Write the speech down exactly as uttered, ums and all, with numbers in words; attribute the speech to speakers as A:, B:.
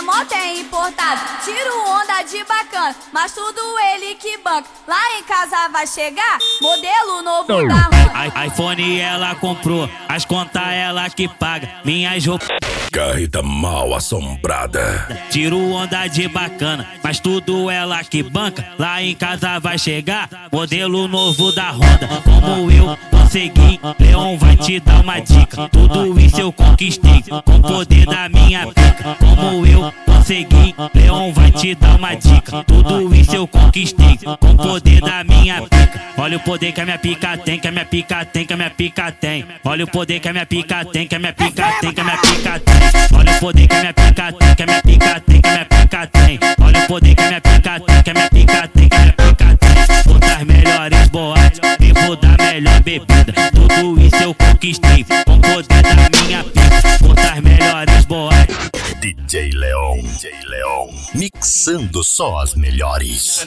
A: moto é importada, tiro onda de bacana, mas tudo ele que banca. Lá em casa vai chegar modelo novo da Honda.
B: iPhone ela comprou, as contas ela que paga, minhas roupas
C: Carreta mal assombrada.
B: tiro onda de bacana, mas tudo ela que banca. Lá em casa vai chegar modelo novo da Honda. Como eu consegui, Leon vai te dar uma dica. Tudo isso eu conquistei com o poder da minha pica. Como eu consegui, Leon vai te dar uma dica. Tudo isso eu conquistei com o poder da minha pica. Olha o poder que a minha pica tem, que a minha pica tem, que a minha pica tem. Olha o poder que a minha pica tem, que a minha pica tem, que a minha pica tem. Olha o poder que a minha pica tem, que a minha pica tem, que a minha pica tem. Olha o poder que a minha pica tem, que a minha pica tem, que a minha pica tem. Vou das melhores boates e vou dar melhor bebida. Tudo isso eu conquistei com o poder da minha pica. Vou das melhores boates.
C: D J Leon, D J Leon, mixando só as melhores.